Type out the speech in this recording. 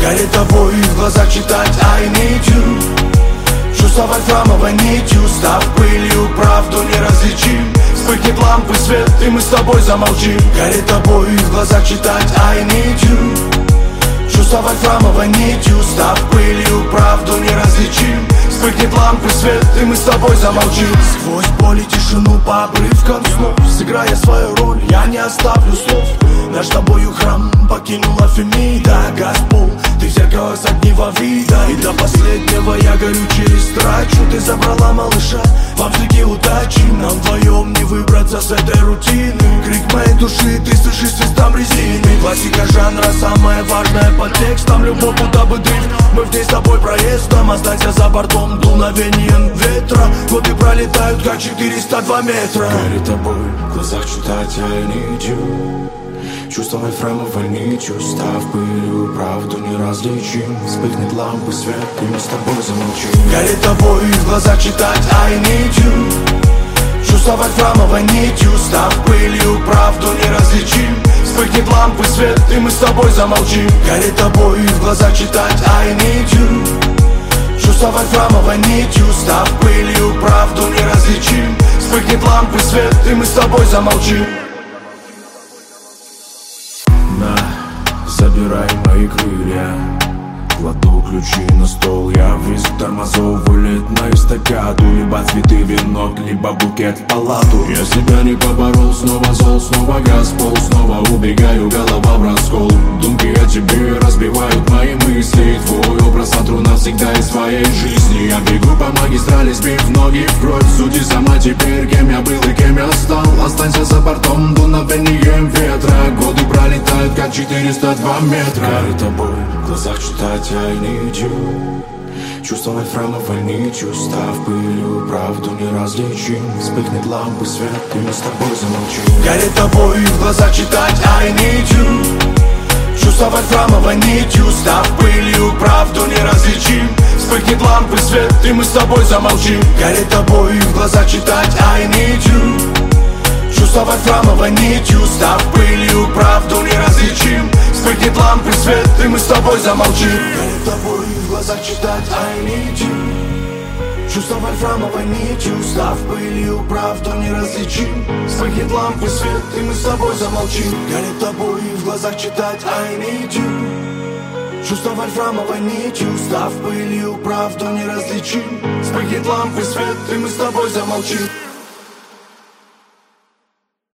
Горит тобой в глазах читать I need you. Чувствовать храмовой нитью, став пылью, правду не различим. Вспыхнет лампы свет, и мы с тобой замолчим. Горит тобой в глазах читать I need you. Чувствовать храмовой нитью, став пылью, правду не различим. Вспыхнет лампы свет, и мы с тобой замолчим. Сквозь боль и тишину по обрывкам снов, сыграя свою роль, я не оставлю слов. Наш тобою храм покинула Фемида. Госпол, ты в зеркалах заднего вида. И до последнего я горю через трачу. Ты забрала малыша во взлете удачи. Нам вдвоем не выбраться с этой рутины. Крик моей души, ты слышишь свистом резины. Классика жанра, самое важное под текстом. Любовь будто бы дрифт, мы в ней с тобой проездом. Останься за бортом дуновением ветра. Годы пролетают как 402 метра. Горит тобой в глазах читать I need you. Чувствовать храмовой нитью, став пылью, правду не различим. Вспыхнет лампы свет, и мы с тобой замолчим. Горит тобой в глазах читать I need you. Чувствовать храмовой нитью, став пылью, правду не различим. Вспыхнет лампы свет, и мы с тобой замолчим. Горит тобой в глазах читать I need you. Чувствовать храмовой нитью, став пылью, правду не различим. Вспыхнет лампы свет, и мы с тобой замолчим. Забирай мои крылья, кладу ключи на стол. Я визг тормозов, вылет на эстакаду. Либо цветы, венок, либо букет в палату. Я себя не поборол, снова зол, снова газ пол. Снова убегаю, голова в раскол. Думки о тебе разбивают мои мысли. Твой образ сотру навсегда из своей жизни. Я бегу по магистрали, сбив ноги в кровь. Суди сама теперь, кем я был и кем я стал. Останься за бортом дуновением ветра. Годы пролетают как 402 метра. Горит тобой в глазах читать I need you. Чувствовать храмовой нитью, став пылью, правду не различим. Вспыхнет лампы свет, и мы с тобой замолчим. Горит тобой в глазах читать I need you. Чувствовать храмовой нитью, став пылью, правду не различим. Вспыхнет лампы свет, и мы с тобой замолчим. Горит тобой в глазах читать I need you. Чувствовать храмовой нитью, став пылью, правду не различим. Вспыхнет лампы свет, и мы с тобой замолчим. Горит тобой в глазах читать I need you. Чувствовать храмовой нитью, став пылью, правду не различим. Вспыхнет лампы свет, и мы с тобой замолчим. Горит тобой в глазах читать I need you. Чувствовать храмовой нитью, став пылью, правду не различим. Вспыхнет лампы свет, и мы с тобой замолчим.